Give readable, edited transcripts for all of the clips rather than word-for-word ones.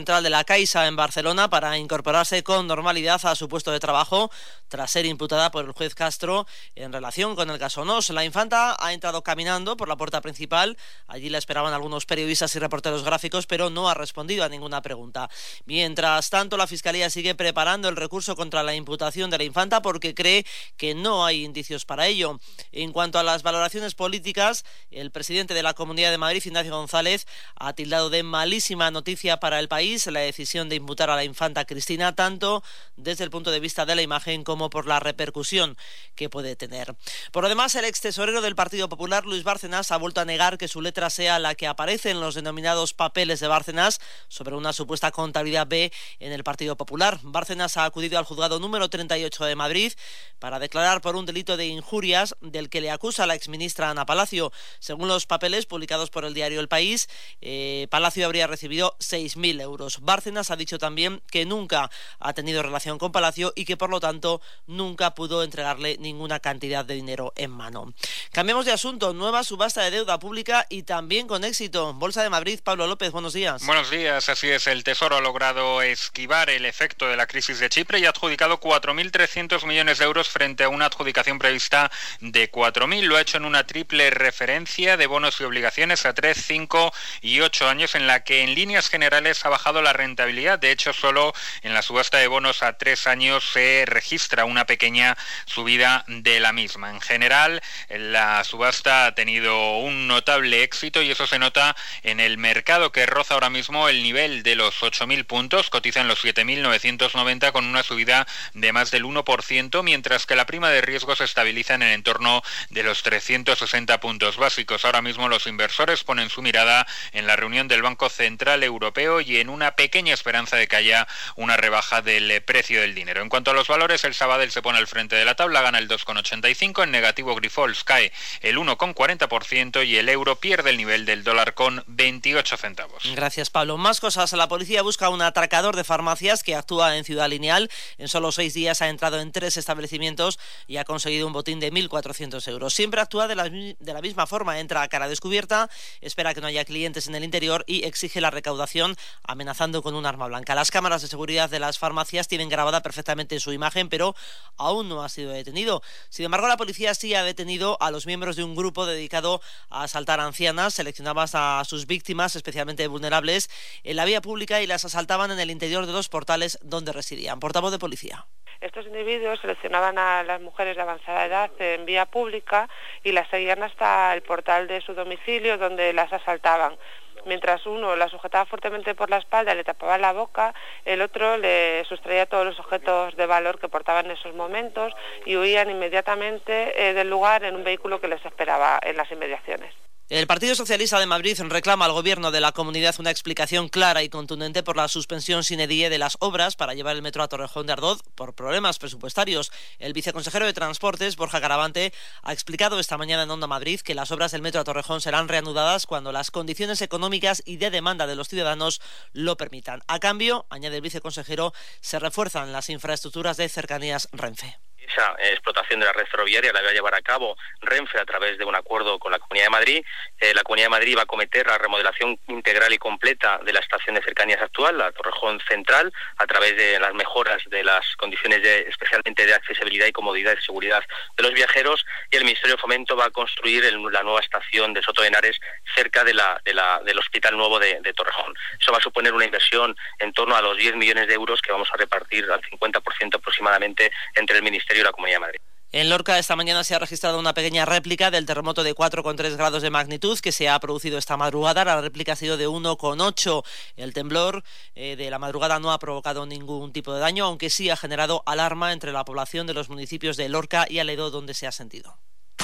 central de la Caixa en Barcelona para incorporarse con normalidad a su puesto de trabajo tras ser imputada por el juez Castro en relación con el caso Nos. La infanta ha entrado caminando por la puerta principal. Allí la esperaban algunos periodistas y reporteros gráficos, pero no ha respondido a ninguna pregunta. Mientras tanto, la Fiscalía sigue preparando el recurso contra la imputación de la infanta porque cree que no hay indicios para ello. En cuanto a las valoraciones políticas, el presidente de la Comunidad de Madrid, Ignacio González, ha tildado de malísima noticia para el país la decisión de imputar a la infanta Cristina, tanto desde el punto de vista de la imagen como por la repercusión que puede tener. Por lo demás, el ex tesorero del Partido Popular, Luis Bárcenas, ha vuelto a negar que su letra sea la que aparece en los denominados papeles de Bárcenas sobre una supuesta contabilidad B en el Partido Popular. Bárcenas ha acudido al juzgado número 38 de Madrid para declarar por un delito de injurias del que le acusa la exministra Ana Palacio. Según los papeles publicados por el diario El País, Palacio habría recibido 6.000 euros. Bárcenas ha dicho también que nunca ha tenido relación con Palacio y que por lo tanto nunca pudo entregarle ninguna cantidad de dinero en mano. Cambiamos de asunto. Nueva subasta de deuda pública y también con éxito. Bolsa de Madrid, Pablo López, buenos días. Buenos días, así es. El Tesoro ha logrado esquivar el efecto de la crisis de Chipre y ha adjudicado 4.300 millones de euros frente a una adjudicación prevista de 4.000. Lo ha hecho en una triple referencia de bonos y obligaciones a 3, 5 y 8 años, en la que en líneas generales ha bajado la rentabilidad. De hecho, solo en la subasta de bonos a 3 años se registra una pequeña subida de la misma. En general, la subasta ha tenido un notable éxito y eso se nota en el mercado, que roza ahora mismo el nivel de los 8.000 puntos, cotiza en los 7.990 con una subida de más del 1%, mientras que la prima de riesgo se estabiliza en el entorno de los 360 puntos básicos. Ahora mismo los inversores ponen su mirada en la reunión del Banco Central Europeo y en una pequeña esperanza de que haya una rebaja del precio del dinero. En cuanto a los valores, el Sabadell se pone al frente de la tabla, gana el 2,85, en negativo Grifols cae el 1,40% y el euro pierde el nivel del dólar con 28 centavos. Gracias, Pablo. Más cosas. La policía busca un atracador de farmacias que actúa en Ciudad Lineal. En solo 6 días ha entrado en 3 establecimientos y ha conseguido un botín de 1.400 euros. Siempre actúa de la misma forma. Entra a cara descubierta, espera que no haya clientes en el interior y exige la recaudación amenazando con un arma blanca. Las cámaras de seguridad de las farmacias tienen grabada perfectamente su imagen, pero aún no ha sido detenido. Sin embargo, la policía sí ha detenido a los miembros de un grupo dedicado a asaltar ancianas. Seleccionaban a sus víctimas, especialmente vulnerables, en la vía pública y las asaltaban en el interior de los portales donde residían. Portavoz de policía. Estos individuos seleccionaban a las mujeres de avanzada edad en vía pública y las seguían hasta el portal de su domicilio, donde las asaltaban. Mientras uno la sujetaba fuertemente por la espalda, le tapaba la boca, el otro le sustraía todos los objetos de valor que portaban en esos momentos y huían inmediatamente del lugar en un vehículo que les esperaba en las inmediaciones. El Partido Socialista de Madrid reclama al Gobierno de la comunidad una explicación clara y contundente por la suspensión sine die de las obras para llevar el metro a Torrejón de Ardoz por problemas presupuestarios. El viceconsejero de Transportes, Borja Garavante, ha explicado esta mañana en Onda Madrid que las obras del metro a Torrejón serán reanudadas cuando las condiciones económicas y de demanda de los ciudadanos lo permitan. A cambio, añade el viceconsejero, se refuerzan las infraestructuras de cercanías Renfe. Esa explotación de la red ferroviaria la va a llevar a cabo Renfe a través de un acuerdo con la Comunidad de Madrid. La Comunidad de Madrid va a acometer la remodelación integral y completa de la estación de cercanías actual, la Torrejón Central, a través de las mejoras de las condiciones especialmente de accesibilidad y comodidad y seguridad de los viajeros, y el Ministerio de Fomento va a construir la nueva estación de Soto de Henares cerca del Hospital Nuevo de Torrejón. Eso va a suponer una inversión en torno a los 10 millones de euros que vamos a repartir al 50% aproximadamente entre el Ministerio y la Comunidad de Madrid. En Lorca esta mañana se ha registrado una pequeña réplica del terremoto de 4,3 grados de magnitud que se ha producido esta madrugada. La réplica ha sido de 1,8. El temblor de la madrugada no ha provocado ningún tipo de daño, aunque sí ha generado alarma entre la población de los municipios de Lorca y Aledo, donde se ha sentido.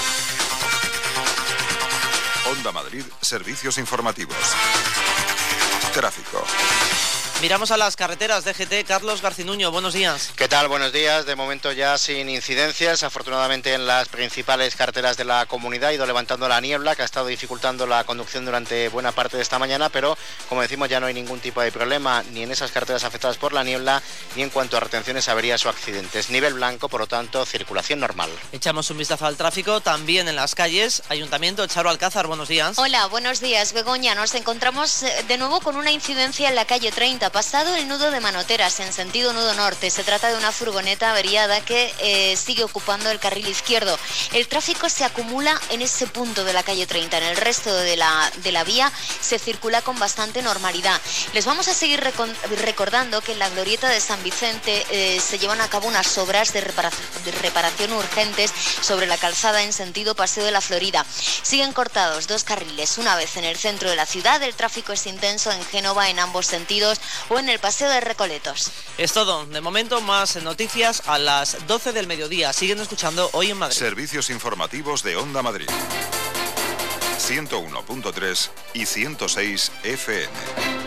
Onda Madrid, servicios informativos. Tráfico. Miramos a las carreteras. DGT, Carlos Garcinuño, buenos días. ¿Qué tal? Buenos días. De momento ya sin incidencias. Afortunadamente en las principales carreteras de la comunidad ha ido levantando la niebla que ha estado dificultando la conducción durante buena parte de esta mañana, pero como decimos ya no hay ningún tipo de problema ni en esas carreteras afectadas por la niebla ni en cuanto a retenciones, averías o accidentes. Nivel blanco, por lo tanto, circulación normal. Echamos un vistazo al tráfico también en las calles. Ayuntamiento, Charo Alcázar, buenos días. Hola, buenos días, Begoña. Nos encontramos de nuevo con una incidencia en la calle 30 pasado el nudo de Manoteras en sentido nudo norte. Se trata de una furgoneta averiada que sigue ocupando el carril izquierdo. El tráfico se acumula en ese punto de la calle 30. En el resto de la vía se circula con bastante normalidad. Les vamos a seguir recordando que en la glorieta de San Vicente se llevan a cabo unas obras de reparación urgentes sobre la calzada en sentido Paseo de la Florida. Siguen cortados 2 carriles. Una vez en el centro de la ciudad, el tráfico es intenso en Génova en ambos sentidos o en el Paseo de Recoletos. Es todo. De momento, más noticias a las 12 del mediodía. Siguen escuchando Hoy en Madrid. Servicios informativos de Onda Madrid. 101.3 y 106 FM.